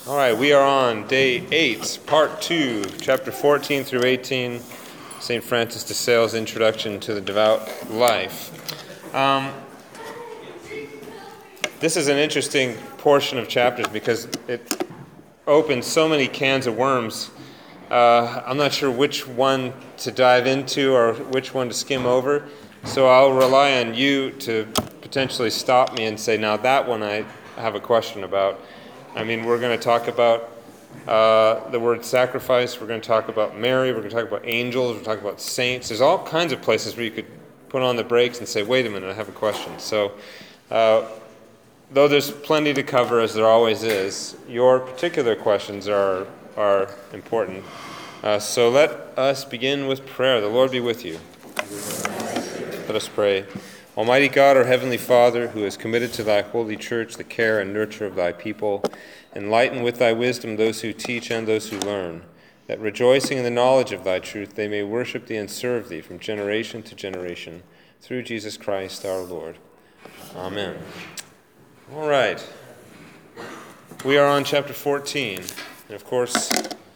All right, we are on day 8, part 2, chapter 14 through 18, St. Francis de Sales' Introduction to the Devout Life. This is an interesting portion of chapters because it opens so many cans of worms. I'm not sure which one to dive into or which one to skim over, so I'll rely on you to potentially stop me and say, now that one I have a question about. I mean, we're going to talk about the word sacrifice, we're going to talk about Mary, we're going to talk about angels, we're going to talk about saints. There's all kinds of places where you could put on the brakes and say, wait a minute, I have a question. So, though there's plenty to cover, as there always is, your particular questions are important. So let us begin with prayer. The Lord be with you. Let us pray. Almighty God, our Heavenly Father, who has committed to thy holy church the care and nurture of thy people, enlighten with thy wisdom those who teach and those who learn, that rejoicing in the knowledge of thy truth they may worship thee and serve thee from generation to generation, through Jesus Christ our Lord. Amen. All right. We are on chapter 14, and of course,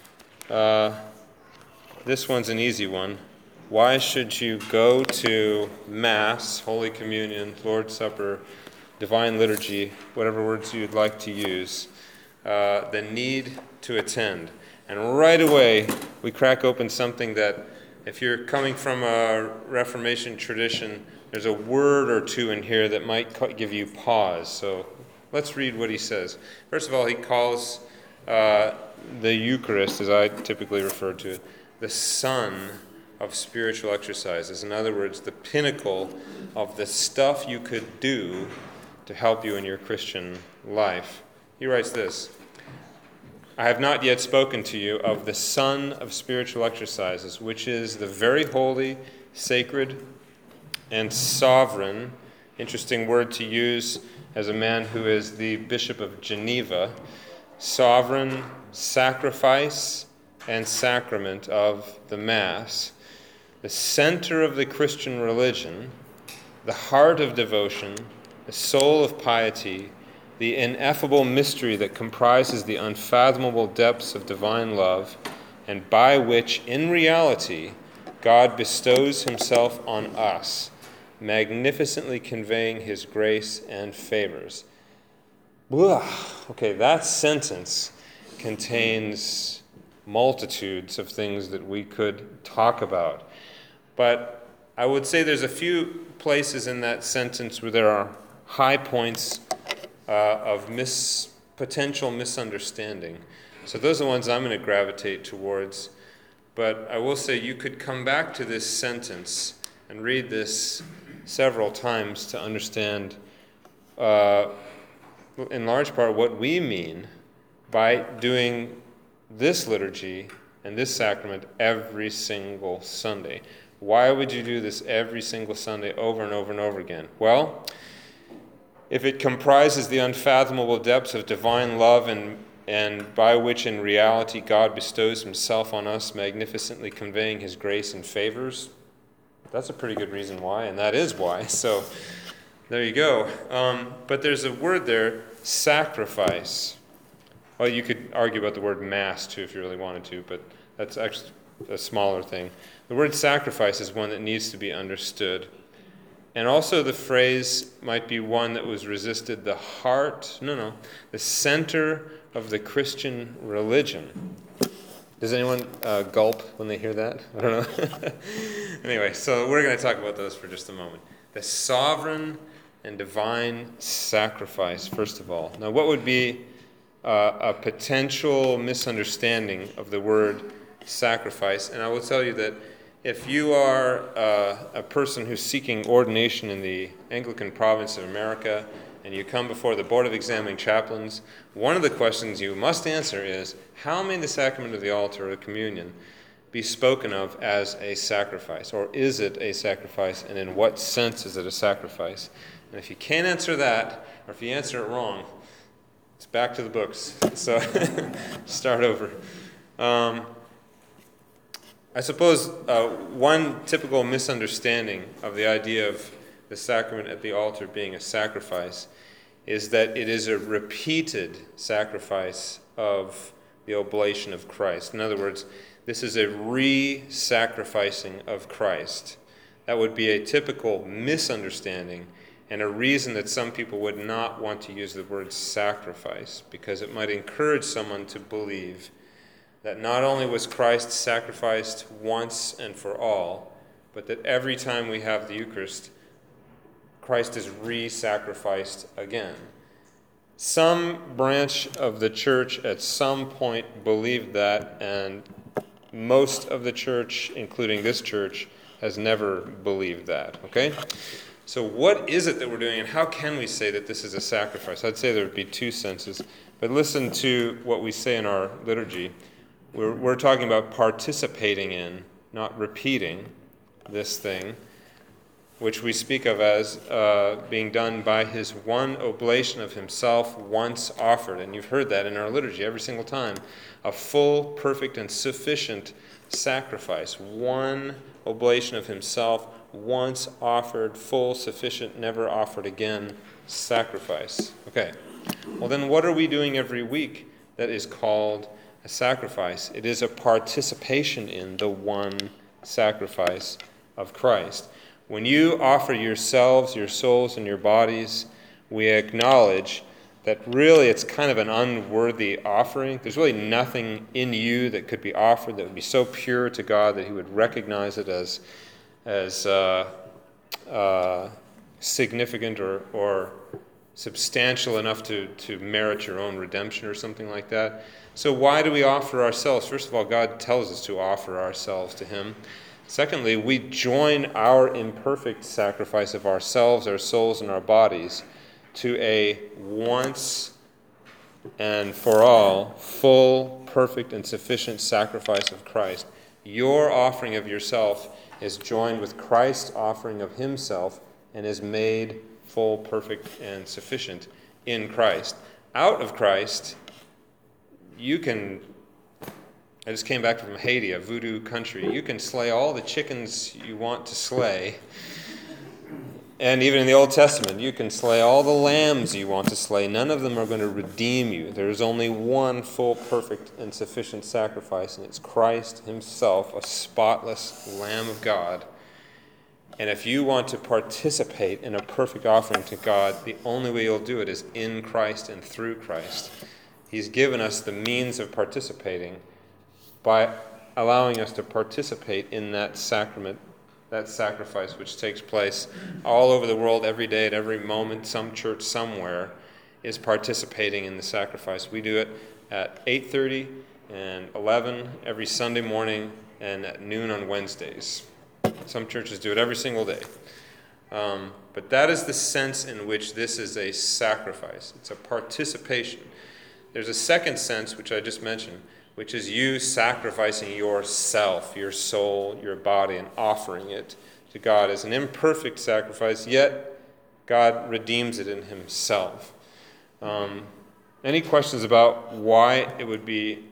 this one's an easy one. Why should you go to Mass, Holy Communion, Lord's Supper, Divine Liturgy, whatever words you'd like to use, the need to attend? And right away, we crack open something that, if you're coming from a Reformation tradition, there's a word or two in here that might give you pause. So let's read what he says. First of all, he calls the Eucharist, as I typically refer to it, the sun of spiritual exercises. In other words, the pinnacle of the stuff you could do to help you in your Christian life. He writes this: I have not yet spoken to you of the sun of spiritual exercises, which is the very holy, sacred, and sovereign, interesting word to use as a man who is the Bishop of Geneva, sovereign sacrifice and sacrament of the Mass, the center of the Christian religion, the heart of devotion, the soul of piety, the ineffable mystery that comprises the unfathomable depths of divine love, and by which, in reality, God bestows himself on us, magnificently conveying his grace and favors. Blah. Okay, that sentence contains multitudes of things that we could talk about. But I would say there's a few places in that sentence where there are high points of potential misunderstanding. So those are the ones I'm going to gravitate towards. But I will say you could come back to this sentence and read this several times to understand, in large part, what we mean by doing this liturgy and this sacrament every single Sunday. Why would you do this every single Sunday over and over and over again? Well, if it comprises the unfathomable depths of divine love and by which in reality God bestows himself on us, magnificently conveying his grace and favors, that's a pretty good reason why, and that is why. So there you go. But there's a word there, sacrifice. Well, you could argue about the word mass too if you really wanted to, but that's actually a smaller thing. The word sacrifice is one that needs to be understood. And also the phrase might be one that was resisted, the center of the Christian religion. Does anyone gulp when they hear that? I don't know. Anyway, so we're going to talk about those for just a moment. The sovereign and divine sacrifice, first of all. Now, what would be a potential misunderstanding of the word sacrifice? And I will tell you that if you are a person who's seeking ordination in the Anglican province of America, and you come before the Board of Examining Chaplains, one of the questions you must answer is, how may the sacrament of the altar or communion be spoken of as a sacrifice? Or is it a sacrifice, and in what sense is it a sacrifice? And if you can't answer that, or if you answer it wrong, it's back to the books. So start over. I suppose one typical misunderstanding of the idea of the sacrament at the altar being a sacrifice is that it is a repeated sacrifice of the oblation of Christ. In other words, this is a re-sacrificing of Christ. That would be a typical misunderstanding and a reason that some people would not want to use the word sacrifice, because it might encourage someone to believe that not only was Christ sacrificed once and for all, but that every time we have the Eucharist, Christ is re-sacrificed again. Some branch of the church at some point believed that, and most of the church, including this church, has never believed that. Okay? So what is it that we're doing, and how can we say that this is a sacrifice? I'd say there would be two senses, but listen to what we say in our liturgy. We're talking about participating in, not repeating, this thing, which we speak of as being done by his one oblation of himself once offered. And you've heard that in our liturgy every single time. A full, perfect, and sufficient sacrifice. One oblation of himself, once offered, full, sufficient, never offered again sacrifice. Okay. Well, then what are we doing every week that is called a sacrifice? It is a participation in the one sacrifice of Christ. When you offer yourselves, your souls, and your bodies, we acknowledge that really it's kind of an unworthy offering. There's really nothing in you that could be offered that would be so pure to God that he would recognize it as significant or substantial enough to merit your own redemption or something like that. So why do we offer ourselves? First of all, God tells us to offer ourselves to him. Secondly, we join our imperfect sacrifice of ourselves, our souls, and our bodies to a once and for all, full, perfect, and sufficient sacrifice of Christ. Your offering of yourself is joined with Christ's offering of himself and is made full, perfect, and sufficient in Christ. Out of Christ, you can... I just came back from Haiti, a voodoo country. You can slay all the chickens you want to slay. And even in the Old Testament, you can slay all the lambs you want to slay. None of them are going to redeem you. There is only one full, perfect, and sufficient sacrifice, and it's Christ himself, a spotless Lamb of God. And if you want to participate in a perfect offering to God, the only way you'll do it is in Christ and through Christ. He's given us the means of participating by allowing us to participate in that sacrament, that sacrifice which takes place all over the world every day at every moment. Some church somewhere is participating in the sacrifice. We do it at 8:30 and 11 every Sunday morning and at noon on Wednesdays. Some churches do it every single day. But that is the sense in which this is a sacrifice. It's a participation. There's a second sense, which I just mentioned, which is you sacrificing yourself, your soul, your body, and offering it to God as an imperfect sacrifice, yet God redeems it in himself. Any questions about why it would be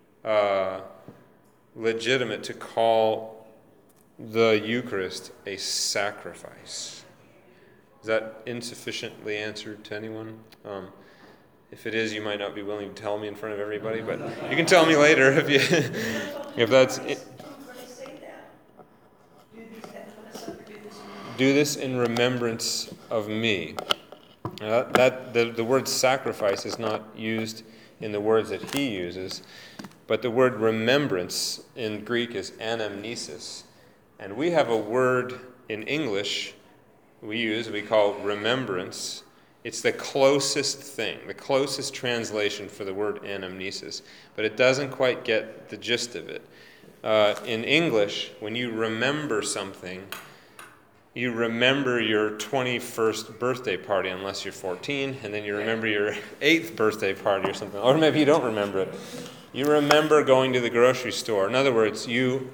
legitimate to call the Eucharist a sacrifice? Is that insufficiently answered to anyone? If it is, you might not be willing to tell me in front of everybody, but you can tell me later if that's it. Do this in remembrance of me. The word sacrifice is not used in the words that he uses, but the word remembrance in Greek is anamnesis. And we have a word in English we call remembrance. It's the closest thing, the closest translation for the word anamnesis, but it doesn't quite get the gist of it. In English, when you remember something, you remember your 21st birthday party, unless you're 14, and then you remember your 8th birthday party or something, or maybe you don't remember it. You remember going to the grocery store. In other words, you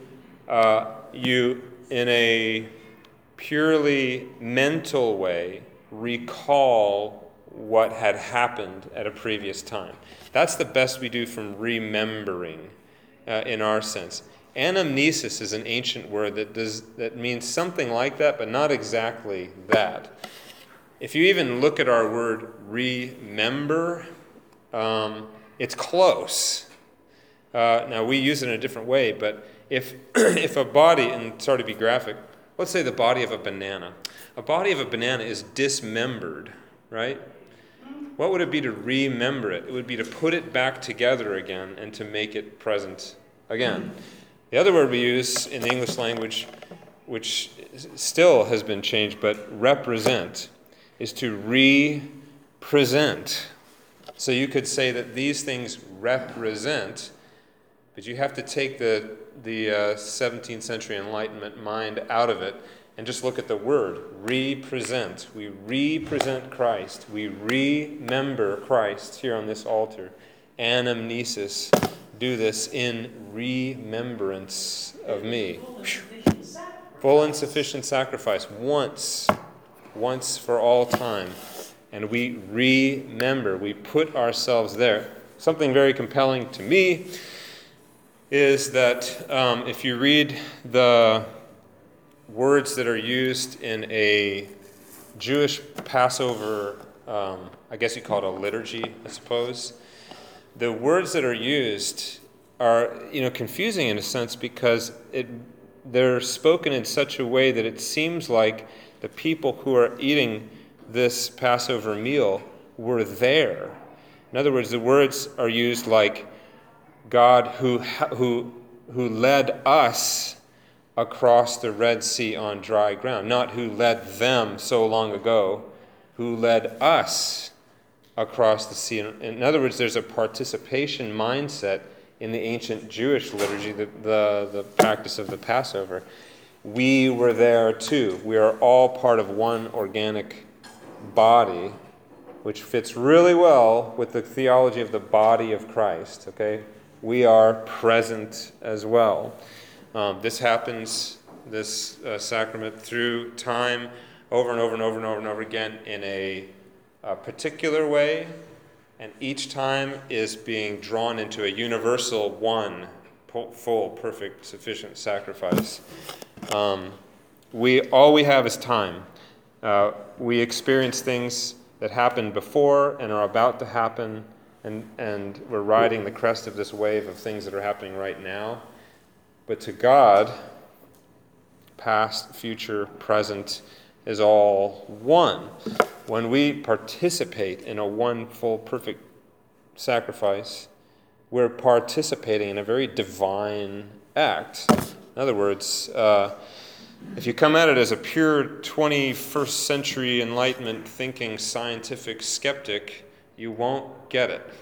in a purely mental way, recall what had happened at a previous time. That's the best we do from remembering in our sense. Anamnesis is an ancient word that means something like that, but not exactly that. If you even look at our word remember, It's close. Now, we use it in a different way, but if a body, and sorry to be graphic, let's say the body of a banana. A body of a banana is dismembered, right? What would it be to remember it? It would be to put it back together again and to make it present again. The other word we use in the English language, which still has been changed, but represent, is to represent. So you could say that these things represent, but you have to take the 17th century Enlightenment mind out of it and just look at the word, represent. We represent Christ. We remember Christ here on this altar. Anamnesis. Do this in remembrance of me. Full and sufficient sacrifice. Once for all time. And we remember. We put ourselves there. Something very compelling to me is that if you read the words that are used in a Jewish Passover, I guess you call it a liturgy, I suppose, the words that are used are, confusing in a sense because they're spoken in such a way that it seems like the people who are eating this Passover meal were there. In other words, the words are used like God who led us across the Red Sea on dry ground, not who led them so long ago, who led us across the sea. In other words, there's a participation mindset in the ancient Jewish liturgy, the practice of the Passover. We were there too. We are all part of one organic body, which fits really well with the theology of the body of Christ, okay? We are present as well. This happens, this sacrament, through time, over and over and over and over and over again in a particular way, and each time is being drawn into a universal one, full, perfect, sufficient sacrifice. All we have is time. We experience things that happened before and are about to happen, and we're riding the crest of this wave of things that are happening right now. But to God, past, future, present is all one. When we participate in a one, full, perfect sacrifice, we're participating in a very divine act. In other words, if you come at it as a pure 21st century Enlightenment thinking scientific skeptic, you won't get it.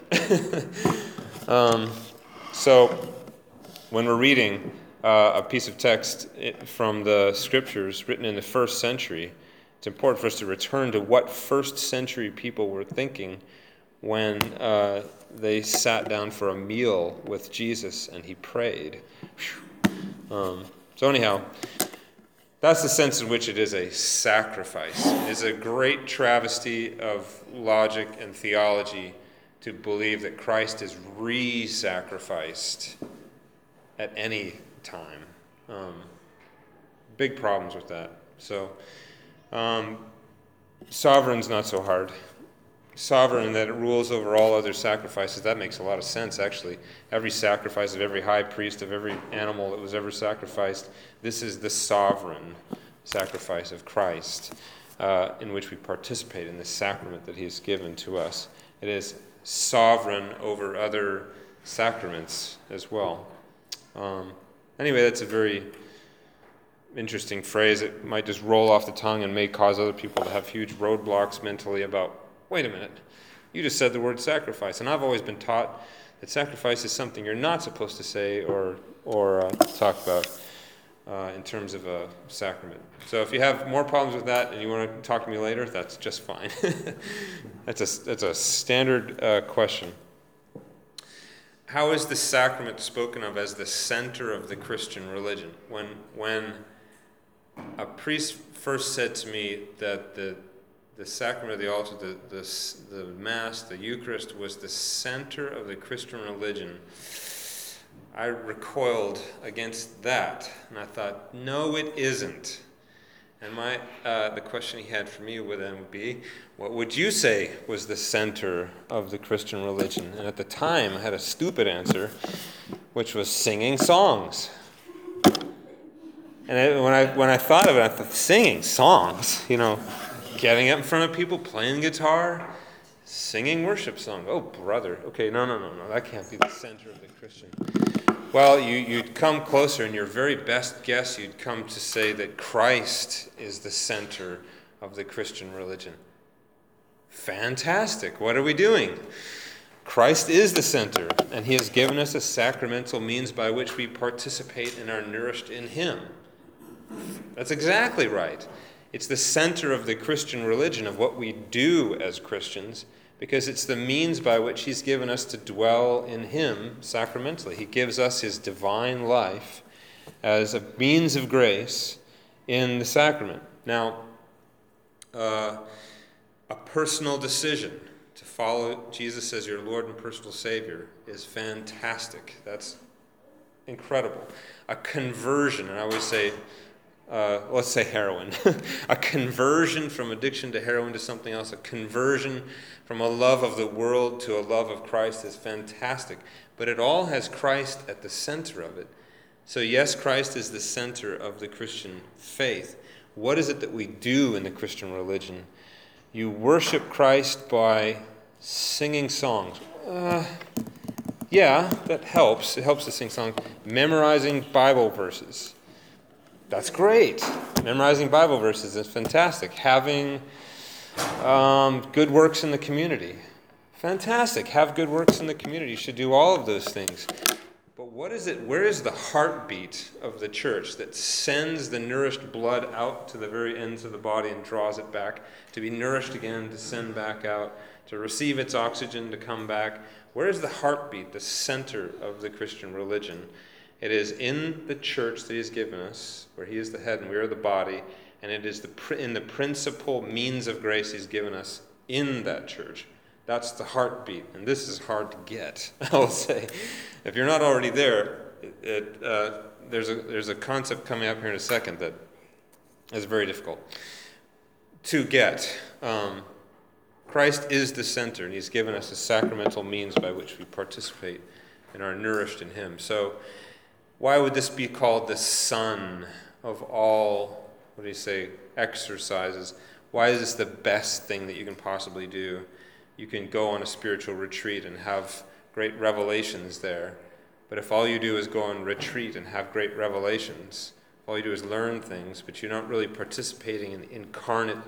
So when we're reading a piece of text from the scriptures written in the first century, it's important for us to return to what first century people were thinking when they sat down for a meal with Jesus and he prayed. So anyhow, that's the sense in which it is a sacrifice. It is a great travesty of logic and theology to believe that Christ is re-sacrificed at any time. Big problems with that. So, sovereign's not so hard. Sovereign, that it rules over all other sacrifices, that makes a lot of sense, actually. Every sacrifice of every high priest, of every animal that was ever sacrificed, this is the sovereign sacrifice of Christ, in which we participate in this sacrament that he has given to us. It is sovereign over other sacraments as well. Anyway, that's a very interesting phrase. It might just roll off the tongue and may cause other people to have huge roadblocks mentally about, wait a minute, you just said the word sacrifice. And I've always been taught that sacrifice is something you're not supposed to say or talk about in terms of a sacrament. So if you have more problems with that and you want to talk to me later, that's just fine. That's a standard question. How is the sacrament spoken of as the center of the Christian religion? When a priest first said to me that the sacrament of the altar, the Mass, the Eucharist, was the center of the Christian religion, I recoiled against that. And I thought, no, it isn't. And the question he had for me would be, what would you say was the center of the Christian religion? And at the time, I had a stupid answer, which was singing songs. And when I thought of it, I thought, singing songs, getting up in front of people, playing guitar, singing worship songs. Oh, brother. Okay, no, that can't be the center of the Christian. Well, you'd come closer, and your very best guess, you'd come to say that Christ is the center of the Christian religion. Fantastic. What are we doing? Christ is the center, and he has given us a sacramental means by which we participate and are nourished in him. That's exactly right. It's the center of the Christian religion, of what we do as Christians, because it's the means by which he's given us to dwell in him sacramentally. He gives us his divine life as a means of grace in the sacrament. Now, a personal decision to follow Jesus as your Lord and personal Savior is fantastic. That's incredible. A conversion, and I always say, let's say heroin. A conversion from addiction to heroin to something else, a conversion from a love of the world to a love of Christ is fantastic. But it all has Christ at the center of it. So yes, Christ is the center of the Christian faith. What is it that we do in the Christian religion? You worship Christ by singing songs. Yeah, that helps. It helps to sing songs. Memorizing Bible verses. That's great. Memorizing Bible verses is fantastic. Having good works in the community. Fantastic. Have good works in the community. You should do all of those things. But what is it? Where is the heartbeat of the church that sends the nourished blood out to the very ends of the body and draws it back to be nourished again, to send back out, to receive its oxygen, to come back? Where is the heartbeat, the center of the Christian religion? It is in the church that he has given us, where he is the head and we are the body, and it is in the principal means of grace he's given us in that church. That's the heartbeat, and this is hard to get, I will say. If you're not already there, there's a concept coming up here in a second that is very difficult to get. Christ is the center, and he's given us a sacramental means by which we participate and are nourished in him. So why would this be called the son of all, exercises? Why is this the best thing that you can possibly do? You can go on a spiritual retreat and have great revelations there. But if all you do is go on retreat and have great revelations, all you do is learn things, but you're not really participating in the incarnate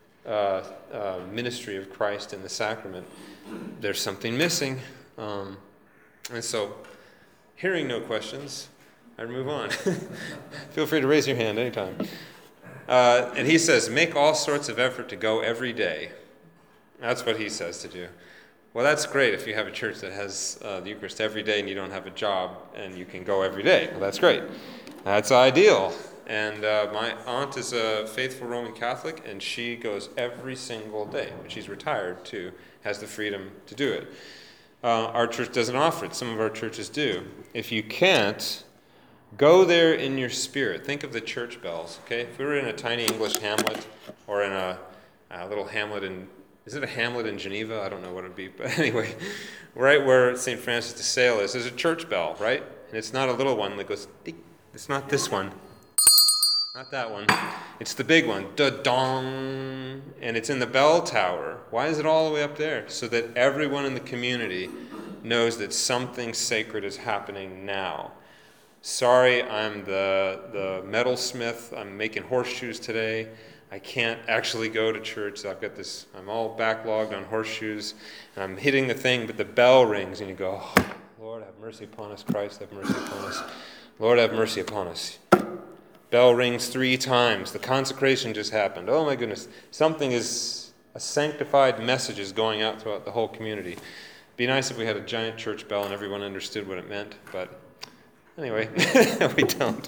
ministry of Christ in the sacrament, there's something missing. And so, hearing no questions, I'd move on. Feel free to raise your hand anytime. And he says, make all sorts of effort to go every day. That's what he says to do. Well, that's great if you have a church that has the Eucharist every day and you don't have a job and you can go every day. Well, that's great. That's ideal. And my aunt is a faithful Roman Catholic, and she goes every single day. But she's retired, too, has the freedom to do it. Our church doesn't offer it. Some of our churches do. If you can't, go there in your spirit. Think of the church bells, okay? If we were in a tiny English hamlet or in a little hamlet in... Is it a hamlet in Geneva? I don't know what it would be. But anyway, right where St. Francis de Sales is, there's a church bell, right? And it's not a little one that goes, ding. It's not this one. Not that one. It's the big one. Da-dong. And it's in the bell tower. Why is it all the way up there? So that everyone in the community knows that something sacred is happening now. Sorry, I'm the metalsmith. I'm making horseshoes today. I can't actually go to church. I'm all backlogged on horseshoes, and I'm hitting the thing, but the bell rings, and you go, oh, Lord, have mercy upon us. Christ, have mercy upon us. Lord, have mercy upon us. Bell rings 3 times. The consecration just happened. Oh, my goodness. A sanctified message is going out throughout the whole community. It'd be nice if we had a giant church bell and everyone understood what it meant, but anyway, we don't.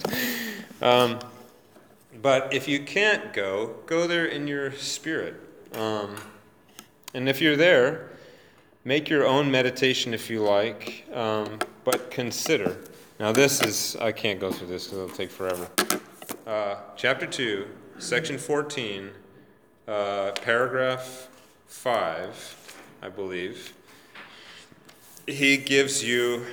But if you can't go there in your spirit. And if you're there, make your own meditation if you like, but consider. Now I can't go through this because it'll take forever. Chapter 2, section 14, paragraph 5, I believe, he gives you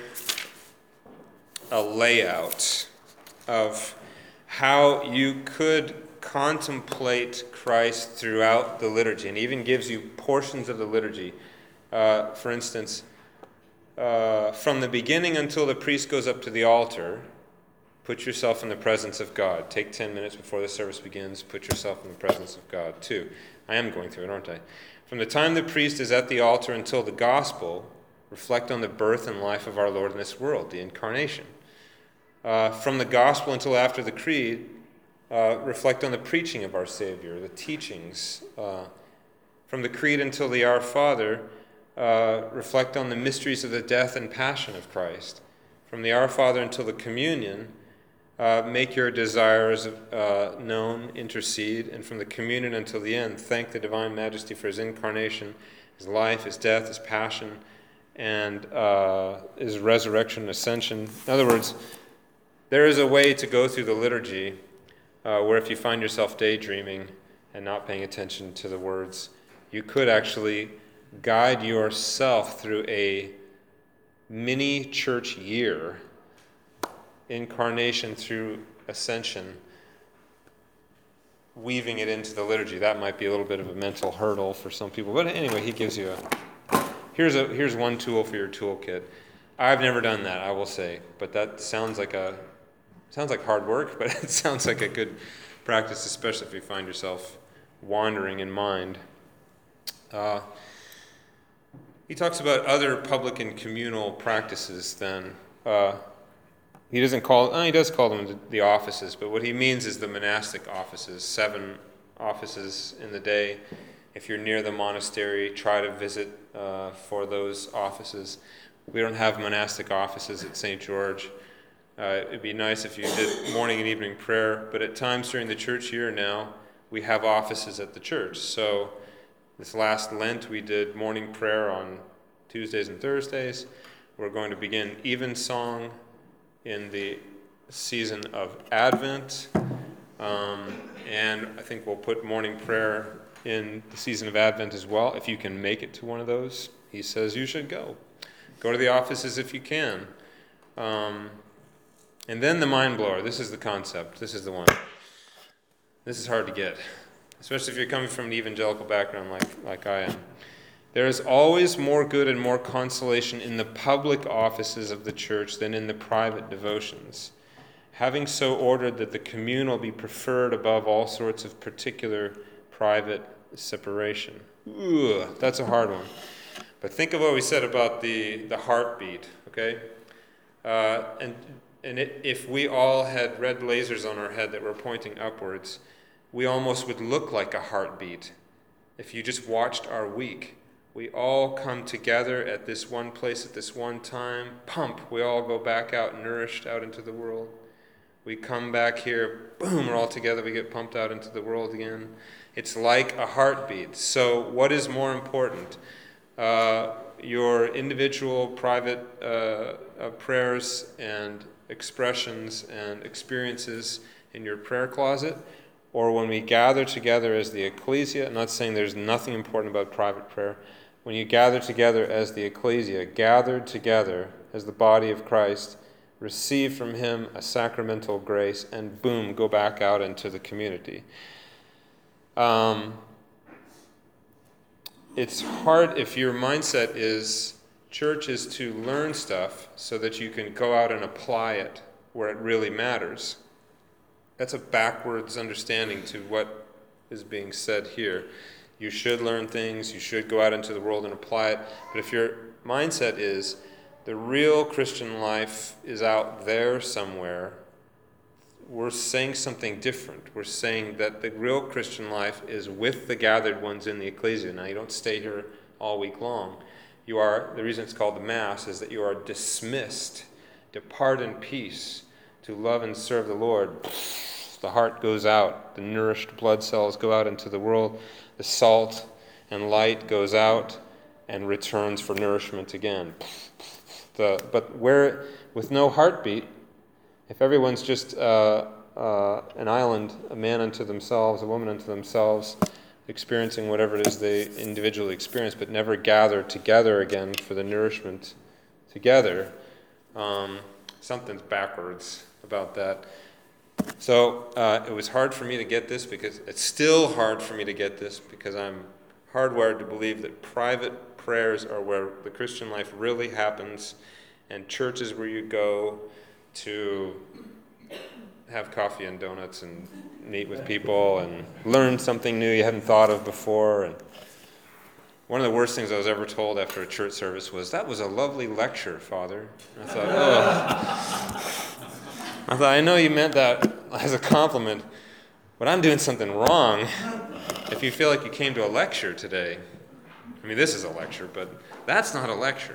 a layout of how you could contemplate Christ throughout the liturgy, and even gives you portions of the liturgy. For instance, from the beginning until the priest goes up to the altar, put yourself in the presence of God. Take 10 minutes before the service begins, put yourself in the presence of God, too. I am going through it, aren't I? From the time the priest is at the altar until the gospel, reflect on the birth and life of our Lord in this world, the incarnation. From the gospel until after the creed, reflect on the preaching of our Savior, the teachings. From the creed until the Our Father, reflect on the mysteries of the death and passion of Christ. From the Our Father until the communion, make your desires known, intercede. And from the communion until the end, thank the divine majesty for his incarnation, his life, his death, his passion, and his resurrection and ascension. In other words, there is a way to go through the liturgy where if you find yourself daydreaming and not paying attention to the words, you could actually guide yourself through a mini church year, incarnation through ascension, weaving it into the liturgy. That might be a little bit of a mental hurdle for some people, but anyway, he gives you here's one tool for your toolkit. I've never done that, I will say, but that sounds like hard work, but it sounds like a good practice, especially if you find yourself wandering in mind. He talks about other public and communal practices then. He does call them the offices, but what he means is the monastic offices, 7 offices in the day. If you're near the monastery, try to visit for those offices. We don't have monastic offices at St. George. It'd be nice if you did morning and evening prayer, but at times during the church year now, we have offices at the church. So this last Lent, we did morning prayer on Tuesdays and Thursdays. We're going to begin evensong in the season of Advent, and I think we'll put morning prayer in the season of Advent as well. If you can make it to one of those, he says you should go. Go to the offices if you can. And then the mind blower. This is the concept. This is the one. This is hard to get, especially if you're coming from an evangelical background like I am. There is always more good and more consolation in the public offices of the church than in the private devotions, having so ordered that the communal be preferred above all sorts of particular private separation. Ooh, that's a hard one. But think of what we said about the heartbeat, okay? If we all had red lasers on our head that were pointing upwards, we almost would look like a heartbeat. If you just watched our week, we all come together at this one place at this one time, pump, we all go back out nourished out into the world. We come back here, boom, we're all together, we get pumped out into the world again. It's like a heartbeat. So what is more important? Your individual private prayers and expressions and experiences in your prayer closet, or when we gather together as the ecclesia. I'm not saying there's nothing important about private prayer. When you gather together as the ecclesia, gathered together as the body of Christ, receive from him a sacramental grace, and boom, go back out into the community. It's hard if your mindset is church is to learn stuff so that you can go out and apply it where it really matters. That's a backwards understanding to what is being said here. You should learn things, you should go out into the world and apply it, but if your mindset is the real Christian life is out there somewhere, we're saying something different. We're saying that the real Christian life is with the gathered ones in the ecclesia. Now, you don't stay here all week long. The reason it's called the Mass is that you are dismissed. Depart in peace to love and serve the Lord. The heart goes out. The nourished blood cells go out into the world. The salt and light goes out and returns for nourishment again. But where, with no heartbeat, if everyone's just an island, a man unto themselves, a woman unto themselves, experiencing whatever it is they individually experience, but never gather together again for the nourishment together. Something's backwards about that. So it was hard for me to get this, because it's still hard for me to get this, because I'm hardwired to believe that private prayers are where the Christian life really happens, and church is where you go to have coffee and donuts and meet with people and learn something new you hadn't thought of before. And one of the worst things I was ever told after a church service was, "That was a lovely lecture, Father." And I thought, I know you meant that as a compliment, but I'm doing something wrong if you feel like you came to a lecture today. I mean, this is a lecture, but that's not a lecture.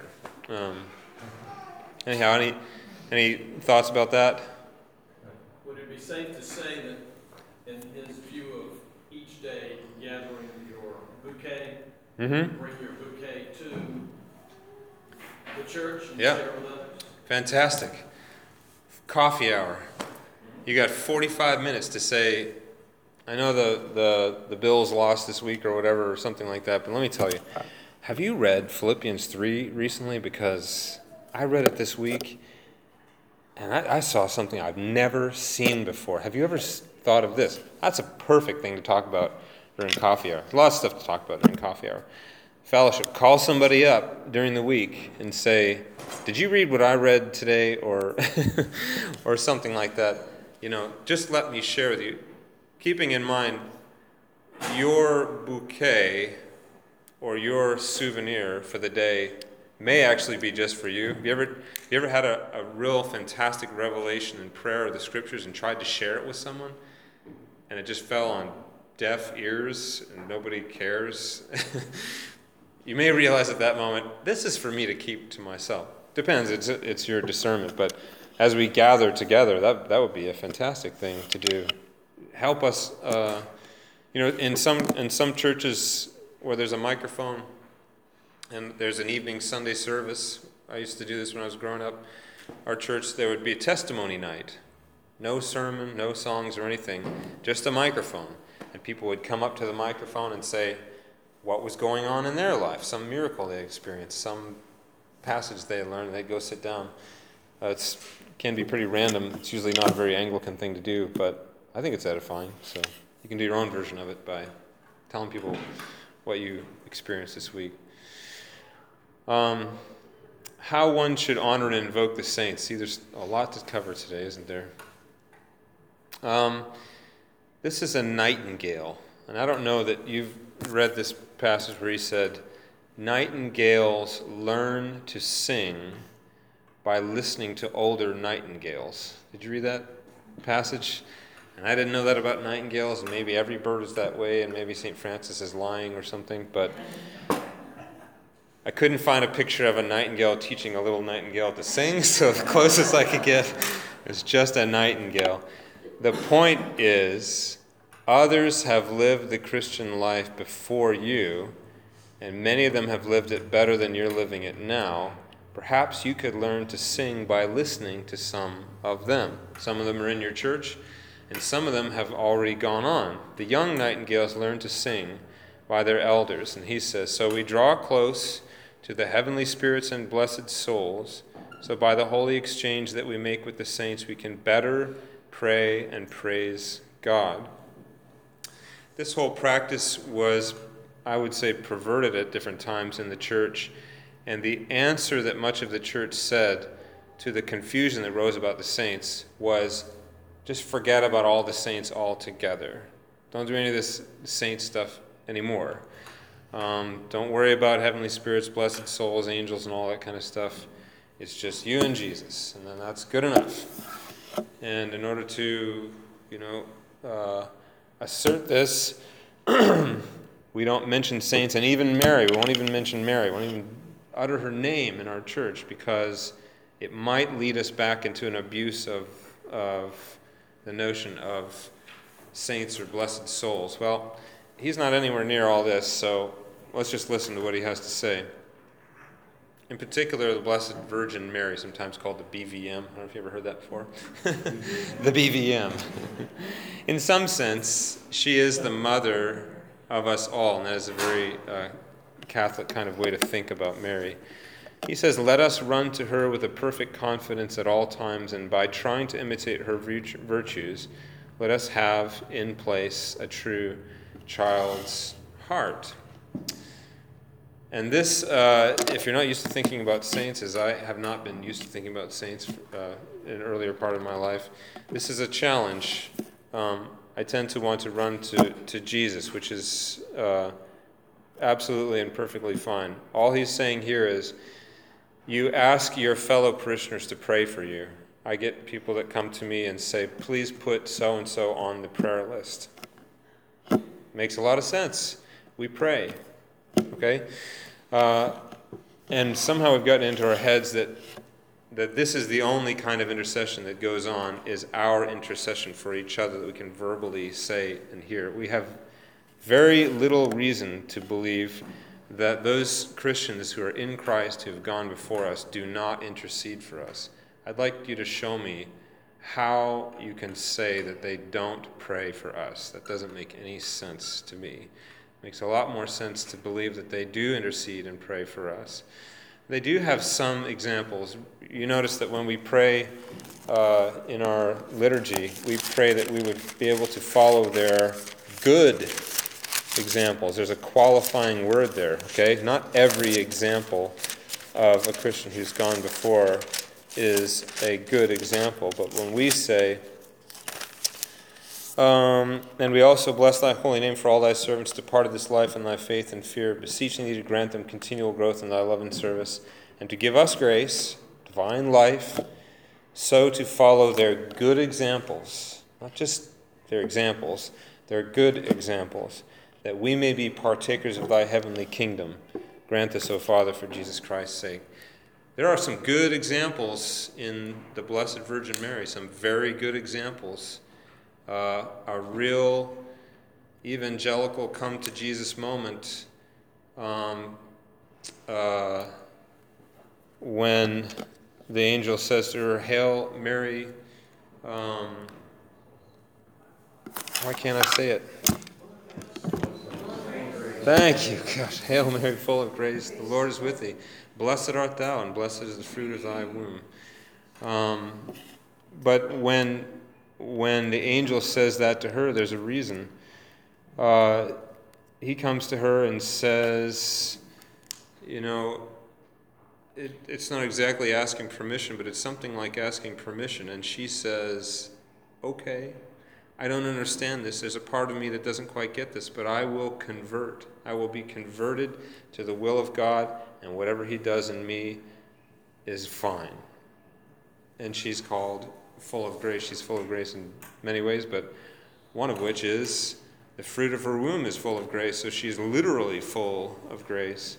Anyhow, any thoughts about that? Would it be safe to say that in his view of each day, gathering your bouquet, bring your bouquet to the church and share with others? Fantastic. Coffee hour. You got 45 minutes to say, I know the Bills lost this week or whatever, or something like that, but let me tell you, have you read Philippians 3 recently? Because I read it this week, and I saw something I've never seen before. Have you ever thought of this? That's a perfect thing to talk about during coffee hour. There's a lot of stuff to talk about during coffee hour. Fellowship. Call somebody up during the week and say, "Did you read what I read today?" Or or something like that. Just let me share with you. Keeping in mind, your bouquet or your souvenir for the day may actually be just for you. Have you ever had a real fantastic revelation in prayer or the scriptures and tried to share it with someone, and it just fell on deaf ears and nobody cares? You may realize at that moment, this is for me to keep to myself. Depends, it's your discernment, but as we gather together, that would be a fantastic thing to do. Help us, in some churches where there's a microphone and there's an evening Sunday service. I used to do this when I was growing up. Our church, there would be a testimony night. No sermon, no songs or anything, just a microphone. And people would come up to the microphone and say what was going on in their life, some miracle they experienced, some passage they learned, and they'd go sit down. It can be pretty random. It's usually not a very Anglican thing to do, but I think it's edifying. So you can do your own version of it by telling people what you experienced this week. How one should honor and invoke the saints. See, there's a lot to cover today, isn't there? This is a nightingale. And I don't know that you've read this passage where he said, "Nightingales learn to sing by listening to older nightingales." Did you read that passage? And I didn't know that about nightingales, and maybe every bird is that way, and maybe St. Francis is lying or something, but I couldn't find a picture of a nightingale teaching a little nightingale to sing, so the closest I could get is just a nightingale. The point is, others have lived the Christian life before you, and many of them have lived it better than you're living it now. Perhaps you could learn to sing by listening to some of them. Some of them are in your church, and some of them have already gone on. The young nightingales learn to sing by their elders. And he says, "So we draw close to the heavenly spirits and blessed souls, so by the holy exchange that we make with the saints, we can better pray and praise God." This whole practice was, I would say, perverted at different times in the church. And the answer that much of the church said to the confusion that rose about the saints was, just forget about all the saints altogether. Don't do any of this saint stuff anymore. Don't worry about heavenly spirits, blessed souls, angels, and all that kind of stuff. It's just you and Jesus, and then that's good enough. And in order to, assert this, we don't mention saints, and even Mary. We won't even mention Mary. We won't even utter her name in our church, because it might lead us back into an abuse of the notion of saints or blessed souls. Well, he's not anywhere near all this, so let's just listen to what he has to say. In particular, the Blessed Virgin Mary, sometimes called the BVM. I don't know if you ever heard that before. The BVM. In some sense, she is the mother of us all, and that is a very Catholic kind of way to think about Mary. He says, let us run to her with a perfect confidence at all times, and by trying to imitate her virtues, let us have in place a true child's heart. And this, if you're not used to thinking about saints, as I have not been used to thinking about saints in an earlier part of my life, this is a challenge. I tend to want to run to Jesus, which is absolutely and perfectly fine. All he's saying here is, you ask your fellow parishioners to pray for you. I get people that come to me and say, please put so-and-so on the prayer list. Makes a lot of sense. We pray. Okay? And somehow we've gotten into our heads that this is the only kind of intercession that goes on, is our intercession for each other that we can verbally say and hear. We have very little reason to believe that those Christians who are in Christ, who have gone before us, do not intercede for us. I'd like you to show me how you can say that they don't pray for us. That doesn't make any sense to me. It makes a lot more sense to believe that they do intercede and pray for us. They do have some examples. You notice that when we pray in our liturgy, we pray that we would be able to follow their good examples. There's a qualifying word there, okay? Not every example of a Christian who's gone before is a good example, but when we say, and we also bless thy holy name for all thy servants departed this life in thy faith and fear, beseeching thee to grant them continual growth in thy love and service, and to give us grace, divine life, so to follow their good examples, not just their examples, their good examples, that we may be partakers of thy heavenly kingdom. Grant this, O Father, for Jesus Christ's sake. There are some good examples in the Blessed Virgin Mary, some very good examples. A real evangelical come to Jesus moment when the angel says to her, Hail Mary, why can't I say it? Thank you, gosh. Hail Mary, full of grace, the Lord is with thee. Blessed art thou, and blessed is the fruit of thy womb. But when the angel says that to her, there's a reason. He comes to her and says, it's not exactly asking permission, but it's something like asking permission. And she says, okay, I don't understand this. There's a part of me that doesn't quite get this, but I will convert. I will be converted to the will of God, and whatever he does in me is fine. And she's called full of grace. She's full of grace in many ways, but one of which is the fruit of her womb is full of grace, so she's literally full of grace.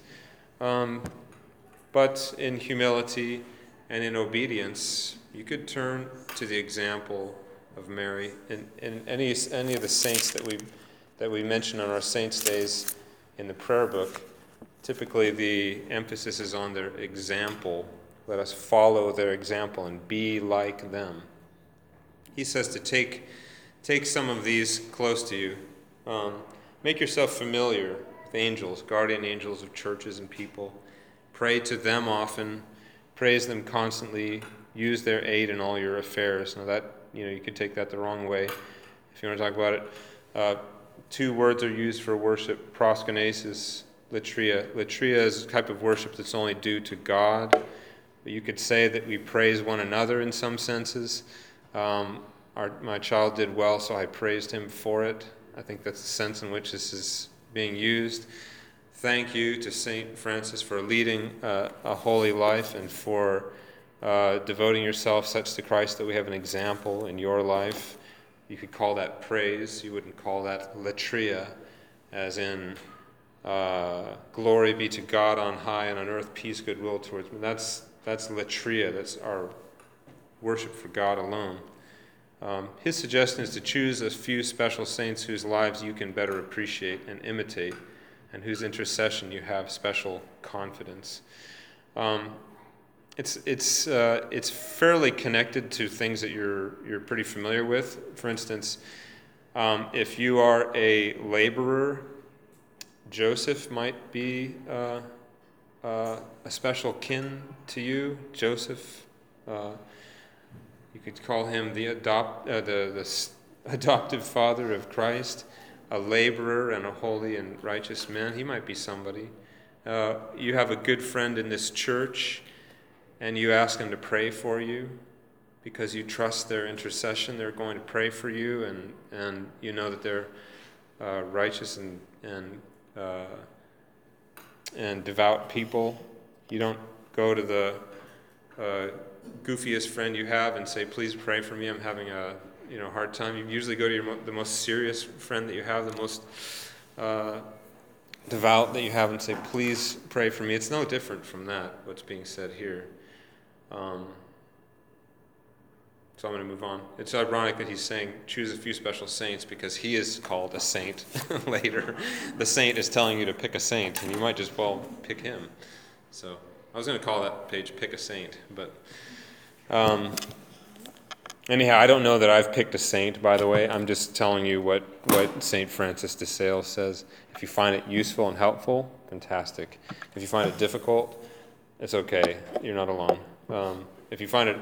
But in humility and in obedience, you could turn to the example of Mary. In any of the saints that we mention on our saints' days in the prayer book, typically the emphasis is on their example. Let us follow their example and be like them. He says to take some of these close to you. Make yourself familiar with angels, guardian angels of churches and people. Pray to them often. Praise them constantly. Use their aid in all your affairs. Now that, you could take that the wrong way if you want to talk about it. Two words are used for worship: proskynesis, latria. Latria is a type of worship that's only due to God. But you could say that we praise one another in some senses. My child did well, so I praised him for it. I think that's the sense in which this is being used. Thank you to St. Francis for leading a holy life and for devoting yourself such to Christ that we have an example in your life. You could call that praise. You wouldn't call that latria, as in glory be to God on high and on earth peace, goodwill towards men. That's latria. That's our worship for God alone. His suggestion is to choose a few special saints whose lives you can better appreciate and imitate, and whose intercession you have special confidence. It's fairly connected to things that you're pretty familiar with. For instance, if you are a laborer, Joseph might be a special kin to you. Joseph, you could call him the adoptive father of Christ, a laborer and a holy and righteous man. He might be somebody. You have a good friend in this church, and you ask them to pray for you because you trust their intercession. They're going to pray for you, and you know that they're righteous and devout people. You don't go to the goofiest friend you have and say, please pray for me, I'm having a hard time. You usually go to the most serious friend that you have, the most devout that you have, and say, please pray for me. It's no different from that, what's being said here. So I'm going to move on. It's ironic that he's saying choose a few special saints because he is called a saint later. The saint is telling you to pick a saint, and you might just, pick him. So I was going to call that page Pick a Saint. But anyhow, I don't know that I've picked a saint, by the way. I'm just telling you what St. Francis de Sales says. If you find it useful and helpful, fantastic. If you find it difficult, it's okay. You're not alone. If you find it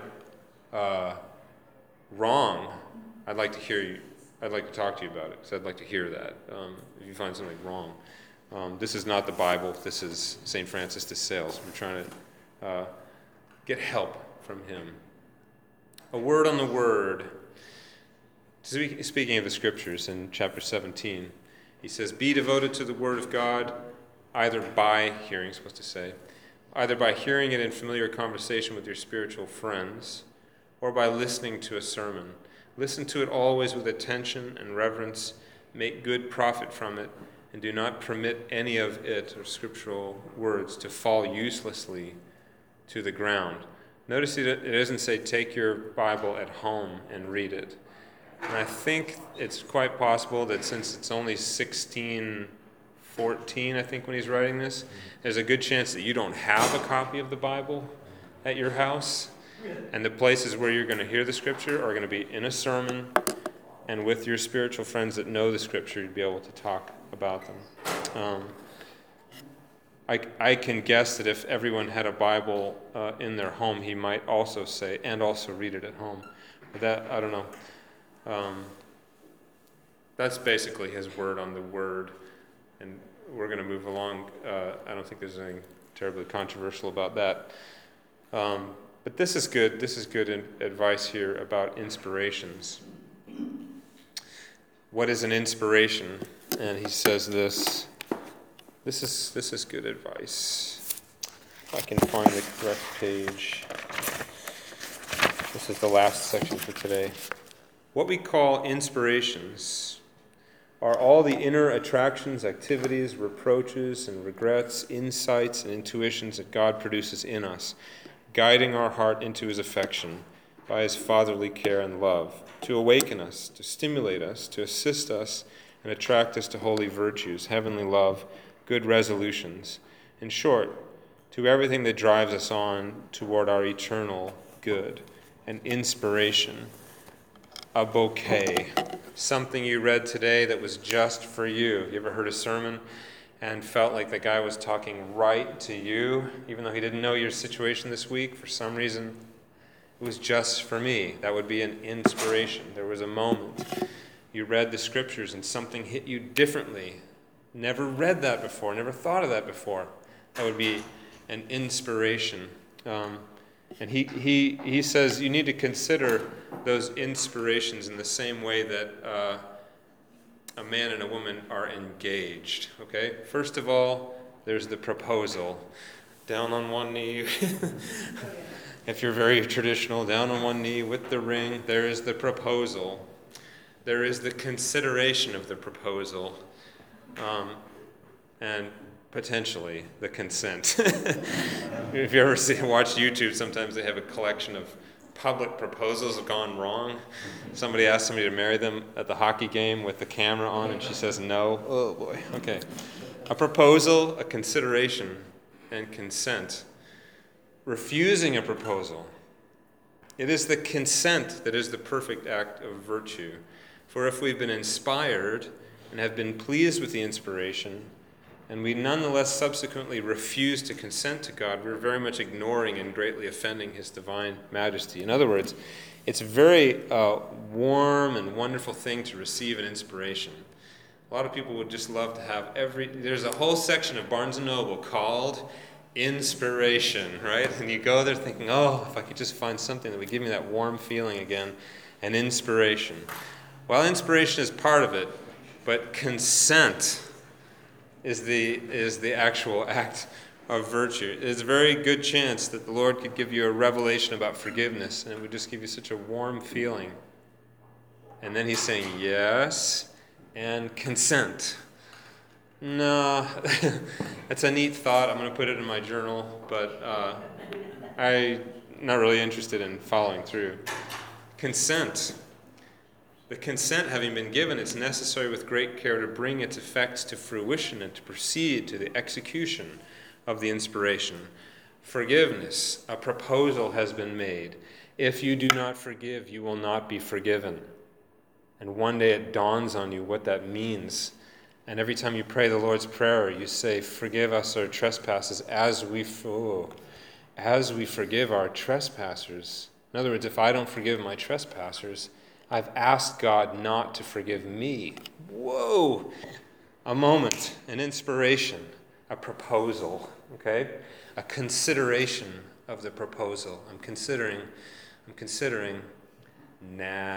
wrong, I'd like to hear you. I'd like to talk to you about it because I'd like to hear that. If you find something wrong, this is not the Bible. This is St. Francis de Sales. We're trying to get help from him. A word on the word. Speaking of the scriptures in chapter 17, he says, "Be devoted to the word of God, either by hearing," supposed to say, either by hearing it in familiar conversation with your spiritual friends, or by listening to a sermon. Listen to it always with attention and reverence. Make good profit from it, and do not permit any of it, or scriptural words, to fall uselessly to the ground. Notice it doesn't say take your Bible at home and read it. And I think it's quite possible that since it's only 1614, I think, when he's writing this, there's a good chance that you don't have a copy of the Bible at your house. And the places where you're going to hear the scripture are going to be in a sermon and with your spiritual friends that know the scripture. You'd be able to talk about them. I can guess that if everyone had a Bible in their home, he might also say, and also read it at home. But that, I don't know. That's basically his word on the word. And we're going to move along. I don't think there's anything terribly controversial about that. But this is good. This is good advice here about inspirations. What is an inspiration? And he says this. This is good advice. If I can find the correct page. This is the last section for today. What we call inspirations are all the inner attractions, activities, reproaches, and regrets, insights, and intuitions that God produces in us, guiding our heart into his affection by his fatherly care and love, to awaken us, to stimulate us, to assist us, and attract us to holy virtues, heavenly love, good resolutions. In short, to everything that drives us on toward our eternal good. An inspiration, a bouquet, something you read today that was just for you. You ever heard a sermon and felt like the guy was talking right to you, even though he didn't know your situation this week? For some reason, it was just for me. That would be an inspiration. There was a moment. You read the scriptures and something hit you differently. Never read that before, never thought of that before. That would be an inspiration. And he says you need to consider those inspirations in the same way that a man and a woman are engaged. Okay? First of all, there's the proposal. Down on one knee. If you're very traditional, down on one knee with the ring, there is the proposal. There is the consideration of the proposal. And potentially the consent. If you ever watch YouTube, sometimes they have a collection of public proposals have gone wrong. Somebody asked somebody to marry them at the hockey game with the camera on, and she says no. Oh boy. Okay. A proposal, a consideration, and consent. refusing a proposal. It is the consent that is the perfect act of virtue. For if we've been inspired and have been pleased with the inspiration, and we nonetheless subsequently refuse to consent to God, we're very much ignoring and greatly offending His divine majesty. In other words, it's a very warm and wonderful thing to receive an inspiration. A lot of people would just love to have there's a whole section of Barnes & Noble called inspiration, right? And you go there thinking, oh, if I could just find something that would give me that warm feeling again, an inspiration. Well, inspiration is part of it, but consent is the actual act of virtue. There's a very good chance that the Lord could give you a revelation about forgiveness, and it would just give you such a warm feeling. And then He's saying yes, and consent. No, that's a neat thought. I'm going to put it in my journal, but I'm not really interested in following through. Consent. The consent having been given, it's necessary with great care to bring its effects to fruition and to proceed to the execution of the inspiration. Forgiveness. A proposal has been made. If you do not forgive, you will not be forgiven. And one day it dawns on you what that means. And every time you pray the Lord's Prayer, you say, forgive us our trespasses as we forgive our trespassers. In other words, if I don't forgive my trespassers, I've asked God not to forgive me. Whoa! A moment, an inspiration, a proposal, okay? A consideration of the proposal. I'm considering, nah.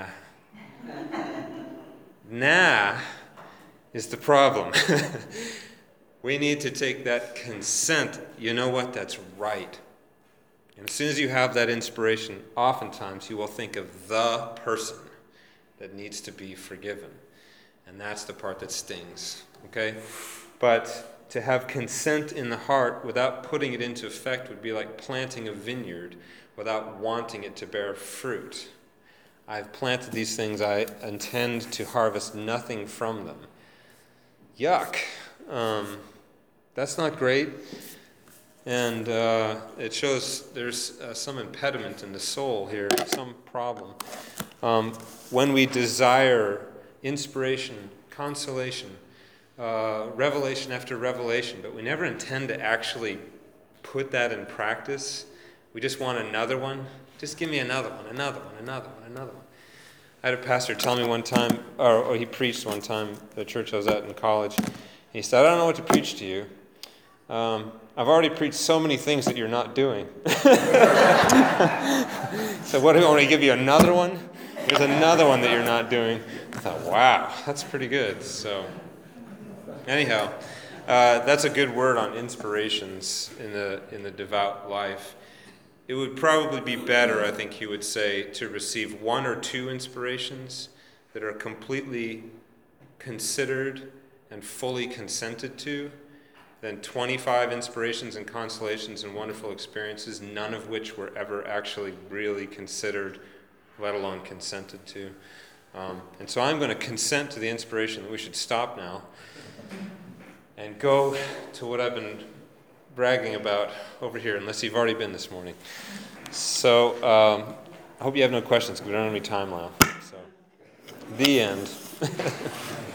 Nah is the problem. We need to take that consent. You know what? That's right. And as soon as you have that inspiration, oftentimes you will think of the person that needs to be forgiven. And that's the part that stings. Okay? But to have consent in the heart without putting it into effect would be like planting a vineyard without wanting it to bear fruit. I've planted these things. I intend to harvest nothing from them. Yuck. That's not great. And it shows there's some impediment in the soul here, some problem. When we desire inspiration, consolation, revelation after revelation, but we never intend to actually put that in practice, we just want another one. Just give me another one. I had a pastor tell me one time, or he preached one time at the church I was at in college. He said, I don't know what to preach to you. I've already preached so many things that you're not doing. So what do you want me to give you another one? There's another one that you're not doing. I thought, wow, that's pretty good. So anyhow, that's a good word on inspirations in the devout life. It would probably be better, I think he would say, to receive one or two inspirations that are completely considered and fully consented to than 25 inspirations and consolations and wonderful experiences, none of which were ever actually really considered, let alone consented to. And so I'm going to consent to the inspiration that we should stop now and go to what I've been bragging about over here, unless you've already been this morning. So I hope you have no questions because we don't have any time left. So, the end.